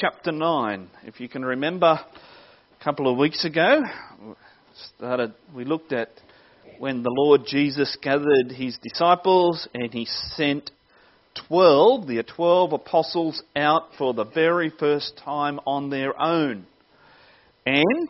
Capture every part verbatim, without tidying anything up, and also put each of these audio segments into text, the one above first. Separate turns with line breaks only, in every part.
chapter nine. If you can remember, a couple of weeks ago, started, we looked at when the Lord Jesus gathered his disciples and he sent twelve, the twelve apostles, out for the very first time on their own. And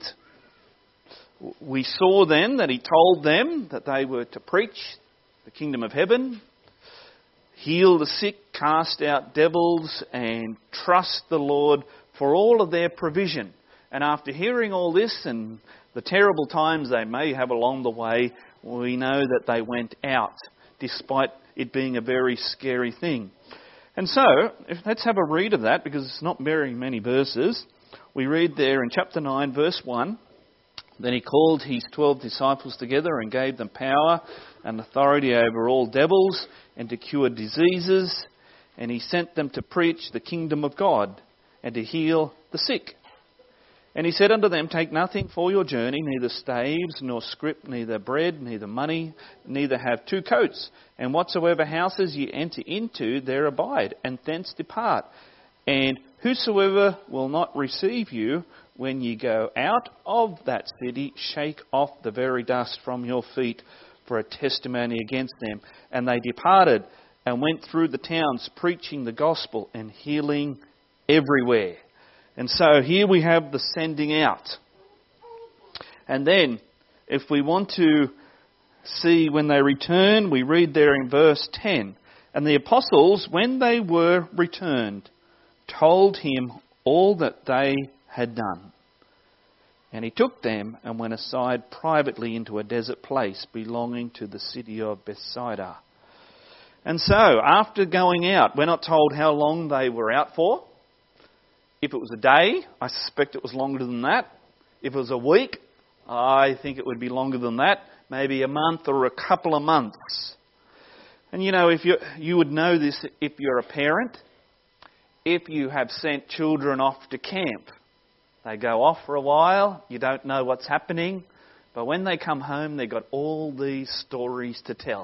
we saw then that he told them that they were to preach the kingdom of heaven, heal the sick, cast out devils, and trust the Lord for all of their provision. And after hearing all this and the terrible times they may have along the way, we know that they went out, despite it being a very scary thing. And so, if, let's have a read of that, because it's not very many verses. We read there in chapter nine, verse one, "Then he called his twelve disciples together and gave them power and authority over all devils and to cure diseases. And he sent them to preach the kingdom of God and to heal the sick. And he said unto them, Take nothing for your journey, neither staves, nor scrip, neither bread, neither money, neither have two coats. And whatsoever houses ye enter into, there abide, and thence depart. And whosoever will not receive you, when ye go out of that city, shake off the very dust from your feet for a testimony against them. And they departed and went through the towns, preaching the gospel and healing everywhere." And so here we have the sending out. And then, if we want to see when they return, we read there in verse ten. "And the apostles, when they were returned, told him all that they had done. And he took them and went aside privately into a desert place belonging to the city of Bethsaida." And so, after going out, we're not told how long they were out for. If it was a day, I suspect it was longer than that. If it was a week, I think it would be longer than that. Maybe a month or a couple of months. And you know, if you you would know this if you're a parent. If you have sent children off to camp, they go off for a while, you don't know what's happening, but when they come home, they've got all these stories to tell.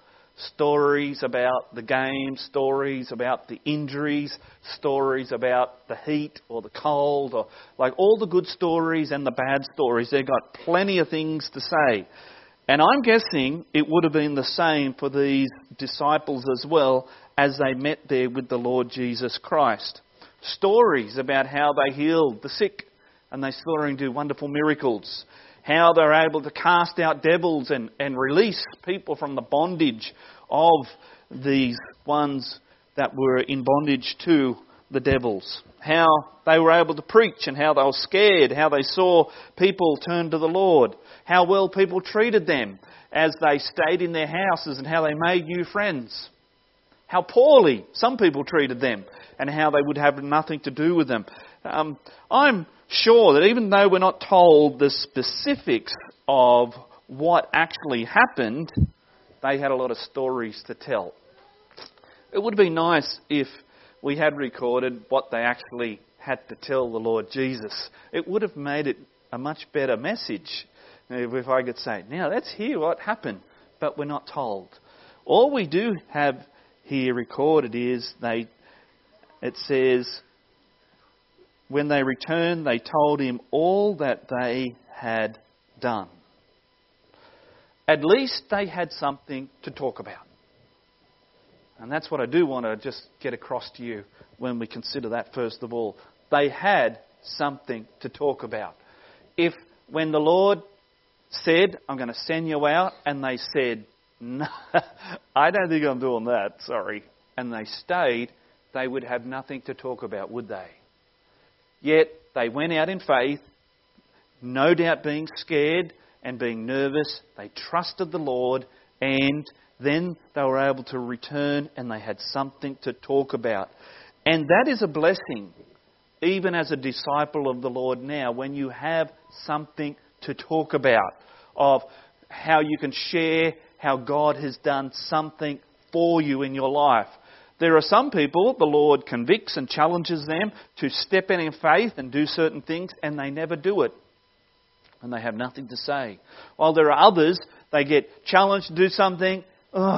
Stories about the game, stories about the injuries, stories about the heat or the cold, or like all the good stories and the bad stories. They've got plenty of things to say. And I'm guessing it would have been the same for these disciples as well as they met there with the Lord Jesus Christ. Stories about how they healed the sick and they saw him do wonderful miracles. How they're able to cast out devils and, and release people from the bondage of these ones that were in bondage to the devils. How they were able to preach and how they were scared. How they saw people turn to the Lord. How well people treated them as they stayed in their houses and how they made new friends. How poorly some people treated them and how they would have nothing to do with them. Um, I'm sure that even though we're not told the specifics of what actually happened, they had a lot of stories to tell. It would be nice if we had recorded what they actually had to tell the Lord Jesus. It would have made it a much better message if I could say, now let's hear what happened, but we're not told. All we do have here recorded is they. It says, when they returned, they told him all that they had done. At least they had something to talk about. And that's what I do want to just get across to you when we consider that first of all. They had something to talk about. If when the Lord said, I'm going to send you out, and they said, no, I don't think I'm doing that, sorry, and they stayed, they would have nothing to talk about, would they? Yet they went out in faith, no doubt being scared and being nervous. They trusted the Lord, and then they were able to return and they had something to talk about. And that is a blessing, even as a disciple of the Lord now, when you have something to talk about, of how you can share how God has done something for you in your life. There are some people, the Lord convicts and challenges them to step in in faith and do certain things, and they never do it. And they have nothing to say. While there are others, they get challenged to do something. Oh,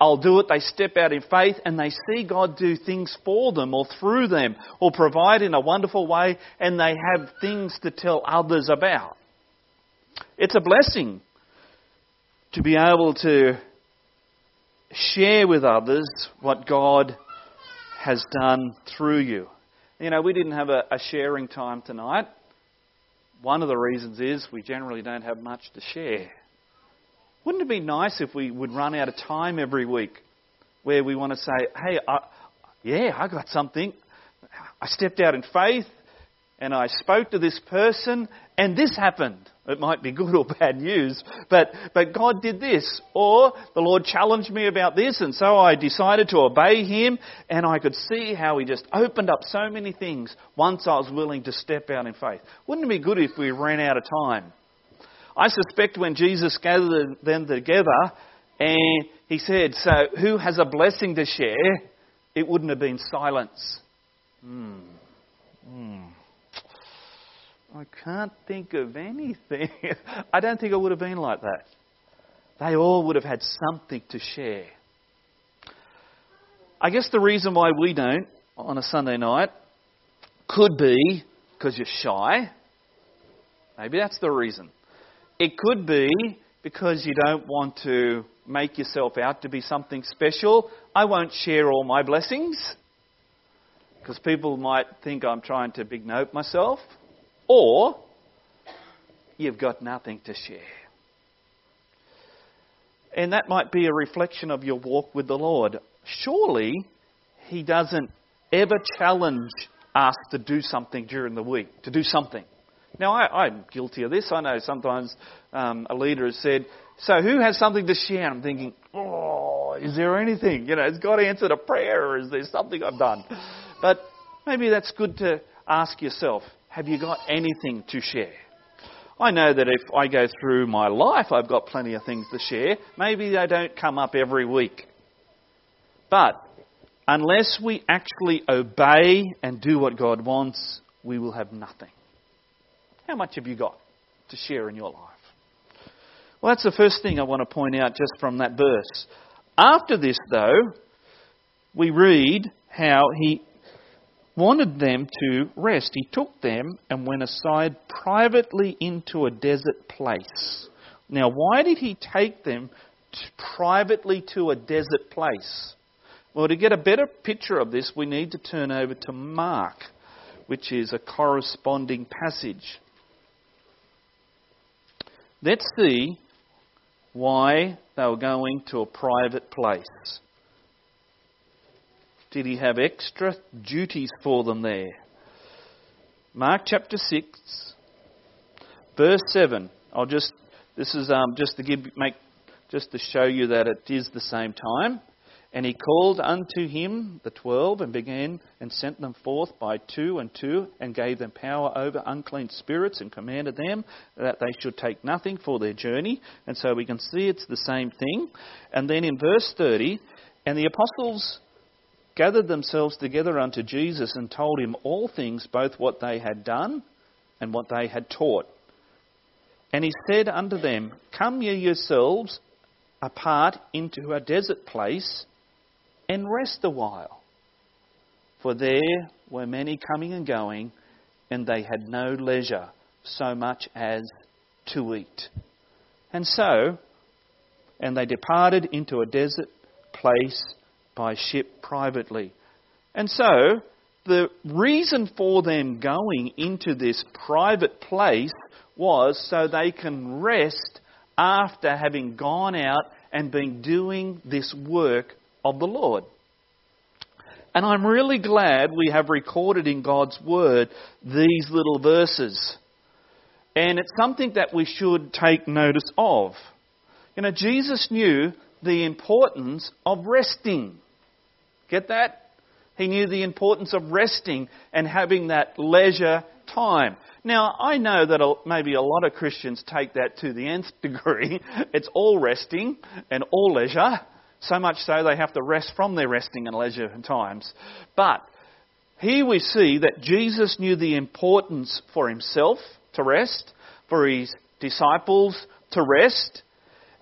I'll do it. They step out in faith and they see God do things for them or through them or provide in a wonderful way, and they have things to tell others about. It's a blessing to be able to share with others what God has done through you. You know, we didn't have a, a sharing time tonight. One of the reasons is we generally don't have much to share. Wouldn't it be nice if we would run out of time every week where we want to say, hey, I, yeah, I got something. I stepped out in faith and I spoke to this person and this happened. It might be good or bad news, but, but God did this. Or the Lord challenged me about this, and so I decided to obey Him, and I could see how He just opened up so many things once I was willing to step out in faith. Wouldn't it be good if we ran out of time? I suspect when Jesus gathered them together and He said, so who has a blessing to share? It wouldn't have been silence. Hmm. Hmm. I can't think of anything. I don't think it would have been like that. They all would have had something to share. I guess the reason why we don't on a Sunday night could be because you're shy. Maybe that's the reason. It could be because you don't want to make yourself out to be something special. I won't share all my blessings because people might think I'm trying to big note myself. Or you've got nothing to share. And that might be a reflection of your walk with the Lord. Surely He doesn't ever challenge us to do something during the week, to do something. Now, I, I'm guilty of this. I know sometimes um, a leader has said, so who has something to share? I'm thinking, oh, is there anything? You know, has God answered a prayer, or is there something I've done? But maybe that's good to ask yourself. Have you got anything to share? I know that if I go through my life, I've got plenty of things to share. Maybe they don't come up every week. But unless we actually obey and do what God wants, we will have nothing. How much have you got to share in your life? Well, that's the first thing I want to point out just from that verse. After this, though, we read how He wanted them to rest. He took them and went aside privately into a desert place. Now, why did He take them to privately to a desert place? Well, to get a better picture of this, we need to turn over to Mark, which is a corresponding passage. Let's see why they were going to a private place. Did He have extra duties for them there? Mark chapter six, verse seven. I'll just this is um, just to give make just to show you that it is the same time. And He called unto Him the twelve and began and sent them forth by two and two and gave them power over unclean spirits and commanded them that they should take nothing for their journey. And so we can see it's the same thing. And then in verse thirty, and the apostles gathered themselves together unto Jesus and told Him all things, both what they had done and what they had taught. And He said unto them, come ye yourselves apart into a desert place and rest a while. For there were many coming and going, and they had no leisure so much as to eat. And so, and they departed into a desert place by ship privately. And so, the reason for them going into this private place was so they can rest after having gone out and been doing this work of the Lord. And I'm really glad we have recorded in God's Word these little verses. And it's something that we should take notice of. You know, Jesus knew the importance of resting. Get that? He knew the importance of resting and having that leisure time. Now, I know that maybe a lot of Christians take that to the nth degree. It's all resting and all leisure. So much so they have to rest from their resting and leisure times. But here we see that Jesus knew the importance for Himself to rest, for His disciples to rest,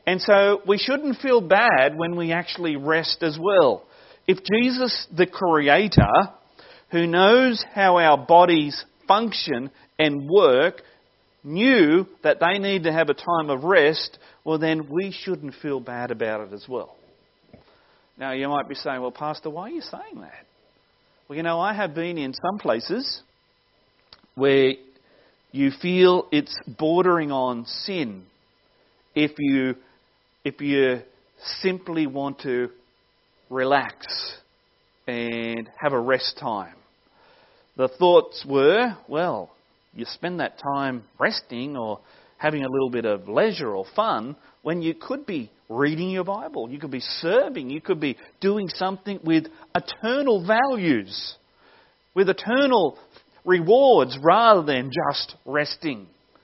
And so we shouldn't feel bad when we actually rest as well. If Jesus, the Creator, who knows how our bodies function and work, knew that they need to have a time of rest, well then we shouldn't feel bad about it as well. Now you might be saying, well Pastor, why are you saying that? Well, you know, I have been in some places where you feel it's bordering on sin if you if you simply want to relax and have a rest time. The thoughts were, well, you spend that time resting or having a little bit of leisure or fun when you could be reading your Bible, you could be serving, you could be doing something with eternal values, with eternal rewards rather than just resting.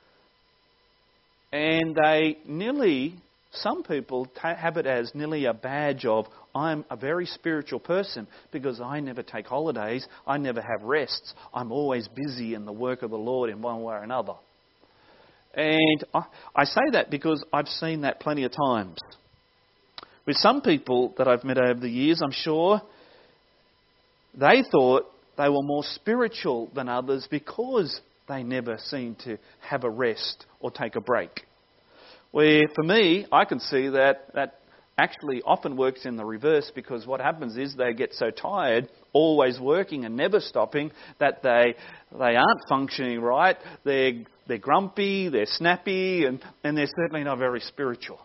And they nearly, some people ta- have it as nearly a badge of, I'm a very spiritual person because I never take holidays, I never have rests, I'm always busy in the work of the Lord in one way or another. And I, I say that because I've seen that plenty of times. With some people that I've met over the years, I'm sure they thought they were more spiritual than others because they never seemed to have a rest or take a break. Where for me, I can see that that actually often works in the reverse, because what happens is they get so tired, always working and never stopping, that they they aren't functioning right. They're they're grumpy, they're snappy, and, and they're certainly not very spiritual.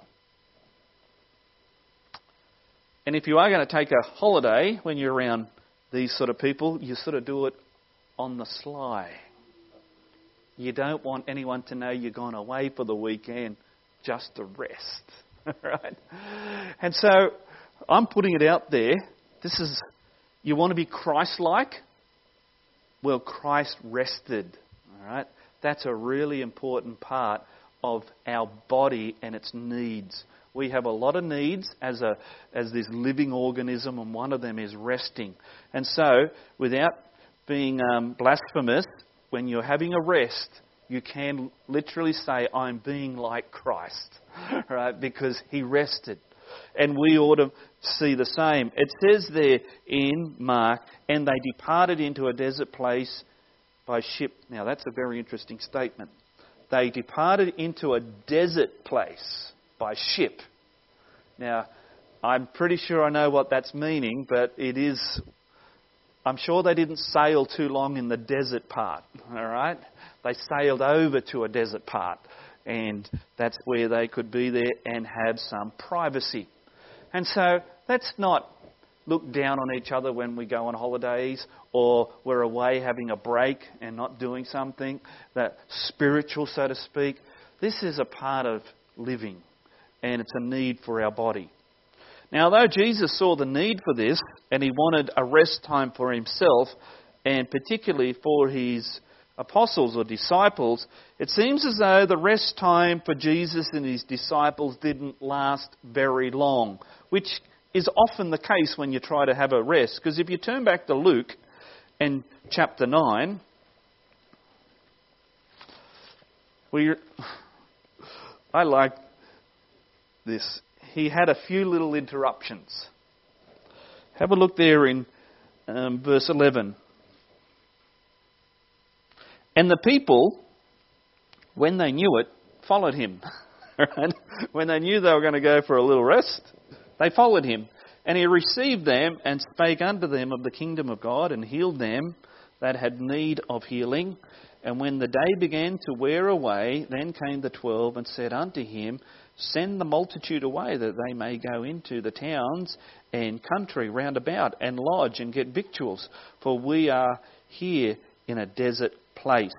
And if you are going to take a holiday when you're around these sort of people, you sort of do it on the sly. You don't want anyone to know you're gone away for the weekend just to rest. Right? And so I'm putting it out there. This is, you want to be Christ-like? Well, Christ rested. All right? That's a really important part of our body and its needs. We have a lot of needs as a as this living organism, and one of them is resting. And so, without being um, blasphemous, when you're having a rest, you can literally say, I'm being like Christ, right? Because he rested. And we ought to see the same. It says there in Mark, and they departed into a desert place by ship. Now, that's a very interesting statement. They departed into a desert place by ship. Now, I'm pretty sure I know what that's meaning, but it is, I'm sure they didn't sail too long in the desert part, all right? They sailed over to a desert part, and that's where they could be there and have some privacy. And so let's not look down on each other when we go on holidays or we're away having a break and not doing something that spiritual, so to speak. This is a part of living, and it's a need for our body. Now, though Jesus saw the need for this, and he wanted a rest time for himself, and particularly for his apostles or disciples, it seems as though the rest time for Jesus and his disciples didn't last very long, which is often the case when you try to have a rest. Because if you turn back to Luke and chapter nine, we, I like this. He had a few little interruptions. Have a look there in um, verse eleven. And the people, when they knew it, followed him. Right? When they knew they were going to go for a little rest, they followed him. And he received them and spake unto them of the kingdom of God, and healed them that had need of healing. And when the day began to wear away, then came the twelve and said unto him, Send the multitude away, that they may go into the towns and country round about, and lodge and get victuals, for we are here in a desert place.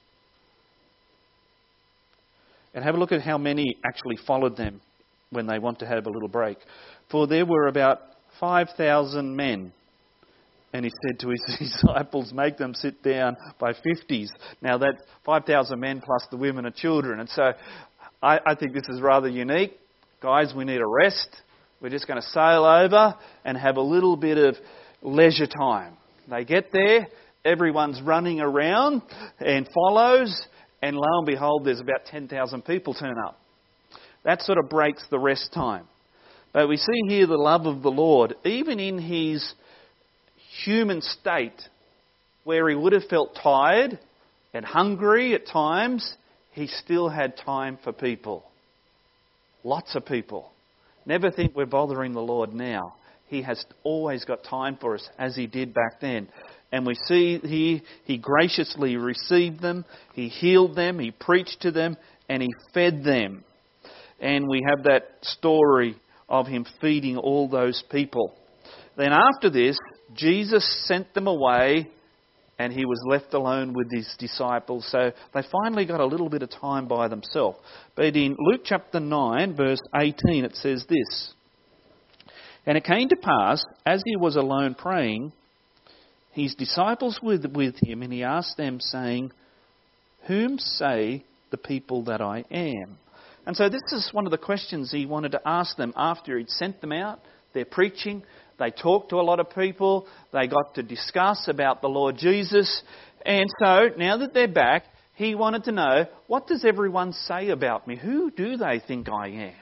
And have a look at how many actually followed them when they want to have a little break. For there were about five thousand men. And he said to his disciples, make them sit down by fifties. Now that's five thousand men plus the women and children. And so I, I think this is rather unique. Guys, we need a rest. We're just going to sail over and have a little bit of leisure time. They get there, everyone's running around and follows, and lo and behold, there's about ten thousand people turn up. That sort of breaks the rest time. But we see here the love of the Lord, even in his human state, where he would have felt tired and hungry at times, he still had time for people. Lots of people. Never think we're bothering the Lord now. He has always got time for us, as he did back then. And we see here, he graciously received them, he healed them, he preached to them, and he fed them. And we have that story of him feeding all those people. Then after this, Jesus sent them away, and he was left alone with his disciples. So they finally got a little bit of time by themselves. But in Luke chapter nine, verse eighteen, it says this. And it came to pass, as he was alone praying, his disciples were with him, and he asked them, saying, Whom say the people that I am? And so this is one of the questions he wanted to ask them after he'd sent them out. They're preaching. They talked to a lot of people. They got to discuss about the Lord Jesus. And so now that they're back, he wanted to know, what does everyone say about me? Who do they think I am?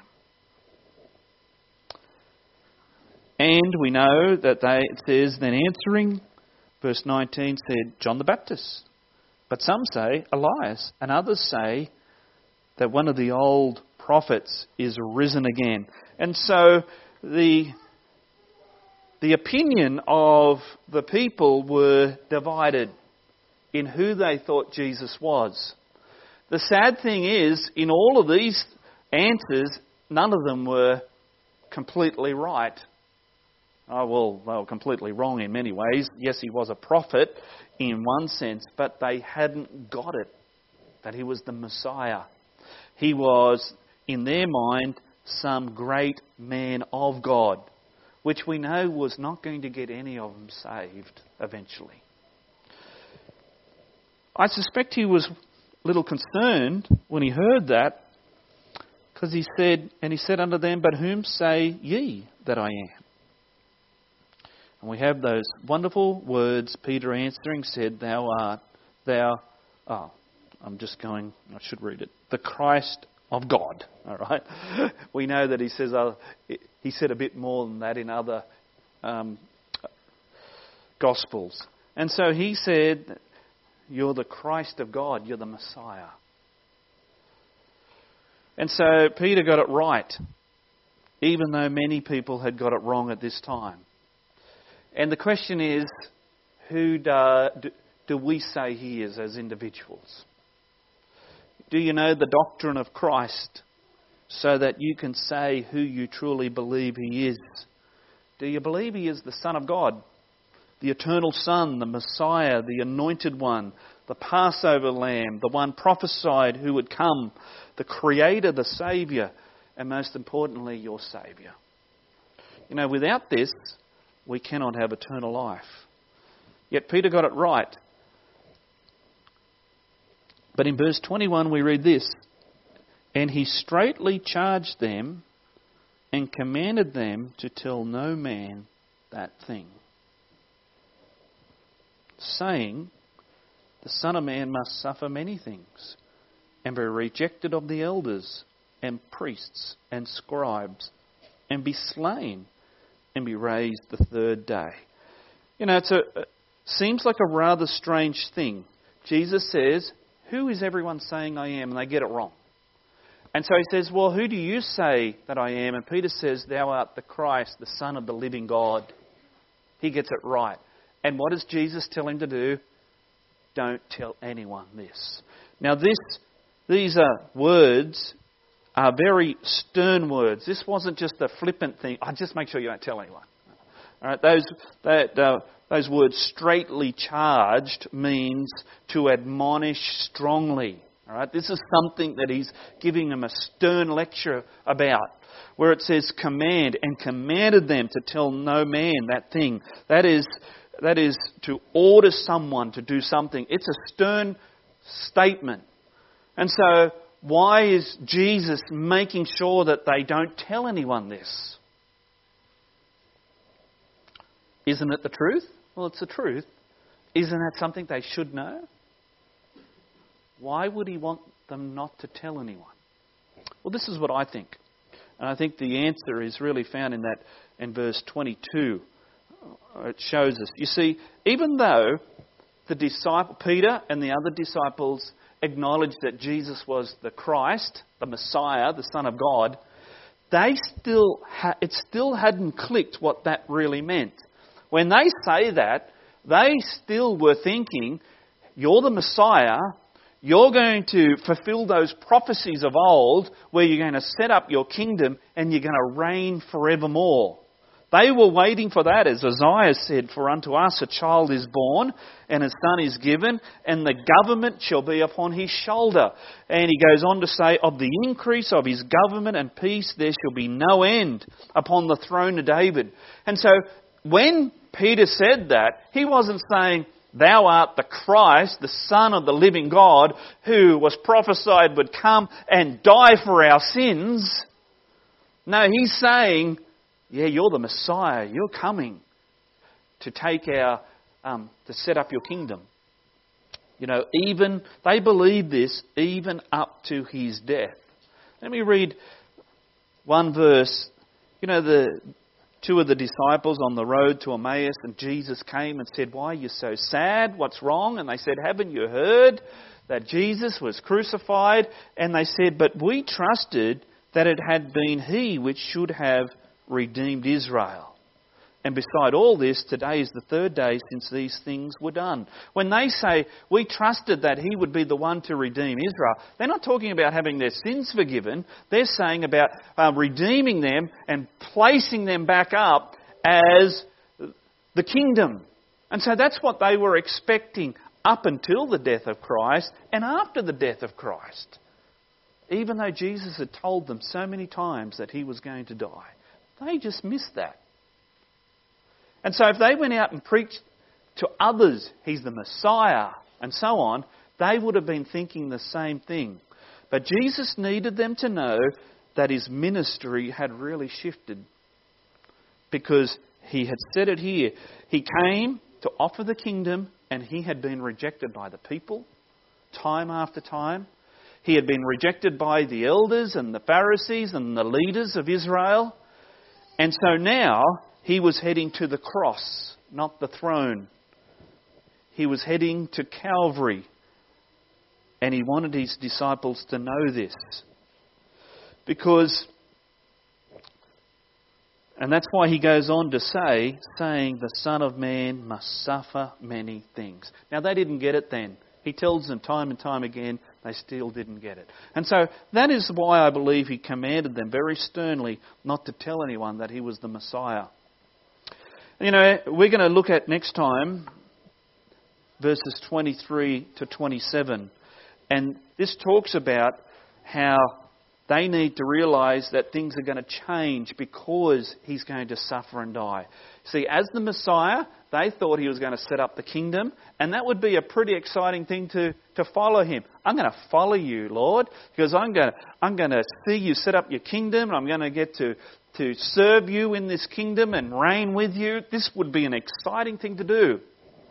And we know that they, it says, then answering, verse nineteen said, John the Baptist. But some say Elias, and others say that one of the old prophets is risen again. And so the the opinion of the people were divided in who they thought Jesus was. The sad thing is, in all of these answers, none of them were completely right. Oh, well, they were completely wrong in many ways. Yes, he was a prophet in one sense, but they hadn't got it, that he was the Messiah. He was, in their mind, some great man of God, which we know was not going to get any of them saved eventually. I suspect he was a little concerned when he heard that, because he said, and he said unto them, But whom say ye that I am? And we have those wonderful words, Peter answering said, Thou art, thou, oh, I'm just going, I should read it, the Christ of God. All right. We know that he says, uh, he said a bit more than that in other um, Gospels. And so he said, You're the Christ of God, you're the Messiah. And so Peter got it right, even though many people had got it wrong at this time. And the question is, who do, do we say he is as individuals? Do you know the doctrine of Christ so that you can say who you truly believe he is? Do you believe he is the Son of God, the eternal Son, the Messiah, the Anointed One, the Passover Lamb, the one prophesied who would come, the Creator, the Saviour, and most importantly, your Saviour? You know, without this, we cannot have eternal life. Yet Peter got it right. But in verse twenty-one we read this, And he straitly charged them and commanded them to tell no man that thing, saying, The Son of Man must suffer many things, and be rejected of the elders and priests and scribes, and be slain, and be raised the third day. You know, it's a, it seems like a rather strange thing. Jesus says, Who is everyone saying I am? And they get it wrong. And so he says, Well, who do you say that I am? And Peter says, Thou art the Christ, the Son of the living God. He gets it right. And what does Jesus tell him to do? Don't tell anyone this. Now this, these are words are very stern words. This wasn't just a flippant thing. Oh, just make sure you don't tell anyone. All right, those that, uh, those words, straitly charged, means to admonish strongly. All right, this is something that he's giving them a stern lecture about, where it says command, and commanded them to tell no man that thing. That is, that is to order someone to do something. It's a stern statement. And so, why is Jesus making sure that they don't tell anyone this? Isn't it the truth? Well, it's the truth. Isn't that something they should know? Why would he want them not to tell anyone? Well, this is what I think. And I think the answer is really found in that in verse twenty-two. It shows us. You see, even though the disciple Peter and the other disciples acknowledged that Jesus was the Christ, the Messiah, the Son of God, they still ha- it still hadn't clicked what that really meant. When they say that, they still were thinking, you're the Messiah, you're going to fulfill those prophecies of old where you're going to set up your kingdom and you're going to reign forevermore. They were waiting for that, as Isaiah said, for unto us a child is born and a son is given and the government shall be upon his shoulder. And he goes on to say, of the increase of his government and peace there shall be no end upon the throne of David. And so when Peter said that, he wasn't saying, thou art the Christ, the Son of the living God, who was prophesied would come and die for our sins. No, he's saying, yeah, you're the Messiah. You're coming to take our, um, to set up your kingdom. You know, even, they believed this even up to his death. Let me read one verse. You know, the two of the disciples on the road to Emmaus, and Jesus came and said, why are you so sad? What's wrong? And they said, haven't you heard that Jesus was crucified? And they said, but we trusted that it had been he which should have redeemed Israel. And beside all this, today is the third day since these things were done. When they say, we trusted that he would be the one to redeem Israel, they're not talking about having their sins forgiven. They're saying about uh, redeeming them and placing them back up as the kingdom. And so that's what they were expecting up until the death of Christ and after the death of Christ. Even though Jesus had told them so many times that he was going to die. They just missed that. And so if they went out and preached to others, he's the Messiah, and so on, they would have been thinking the same thing. But Jesus needed them to know that his ministry had really shifted. Because he had said it here. He came to offer the kingdom, and he had been rejected by the people, time after time. He had been rejected by the elders and the Pharisees and the leaders of Israel. And so now he was heading to the cross, not the throne. He was heading to Calvary. And he wanted his disciples to know this. Because, and that's why he goes on to say, saying the Son of Man must suffer many things. Now they didn't get it then. He tells them time and time again, they still didn't get it. And so that is why I believe he commanded them very sternly not to tell anyone that he was the Messiah. You know, we're going to look at next time verses twenty-three to twenty-seven. And this talks about how they need to realise that things are going to change because he's going to suffer and die. See, as the Messiah, they thought he was going to set up the kingdom, and that would be a pretty exciting thing to, to follow him. I'm going to follow you, Lord, because I'm going to, I'm going to see you set up your kingdom, and I'm going to get to, to serve you in this kingdom and reign with you. This would be an exciting thing to do.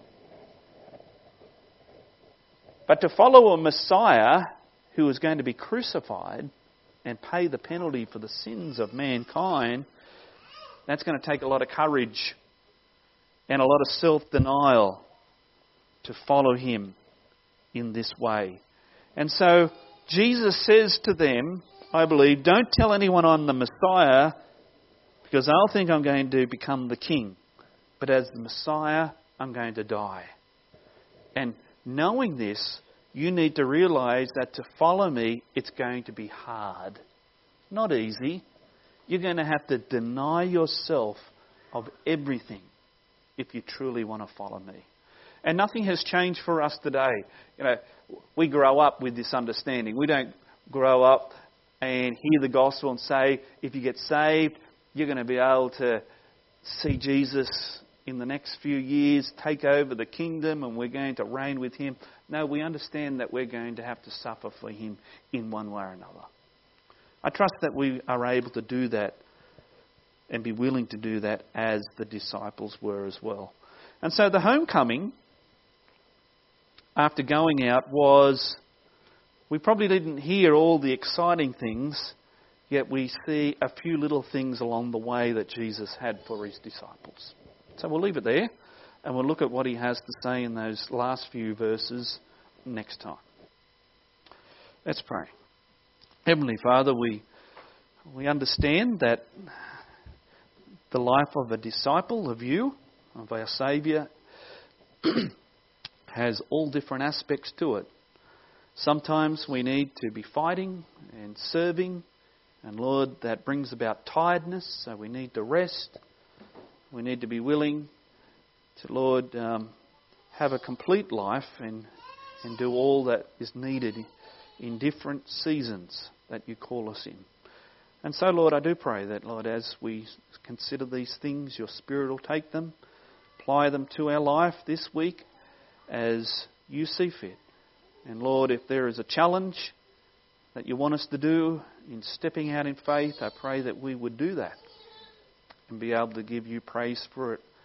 But to follow a Messiah who was going to be crucified and pay the penalty for the sins of mankind, that's going to take a lot of courage and a lot of self-denial to follow him in this way. And so Jesus says to them, I believe, don't tell anyone I'm the Messiah because they'll think I'm going to become the king. But as the Messiah, I'm going to die. And knowing this, you need to realise that to follow me, it's going to be hard. Not easy. You're going to have to deny yourself of everything if you truly want to follow me. And nothing has changed for us today. You know, we grow up with this understanding. We don't grow up and hear the gospel and say, if you get saved, you're going to be able to see Jesus in the next few years, take over the kingdom, and we're going to reign with him. No, we understand that we're going to have to suffer for him in one way or another. I trust that we are able to do that and be willing to do that as the disciples were as well. And so the homecoming, after going out, was We probably didn't hear all the exciting things, yet we see a few little things along the way that Jesus had for his disciples. So we'll leave it there, and we'll look at what he has to say in those last few verses next time. Let's pray. Heavenly Father, we we understand that the life of a disciple of you, of our Saviour, has all different aspects to it. Sometimes we need to be fighting and serving, and Lord, that brings about tiredness, so we need to rest. We need to be willing to, Lord, um, have a complete life and, and do all that is needed in different seasons that you call us in. And so, Lord, I do pray that, Lord, as we consider these things, your Spirit will take them, apply them to our life this week as you see fit. And Lord, if there is a challenge that you want us to do in stepping out in faith, I pray that we would do that and be able to give you praise for it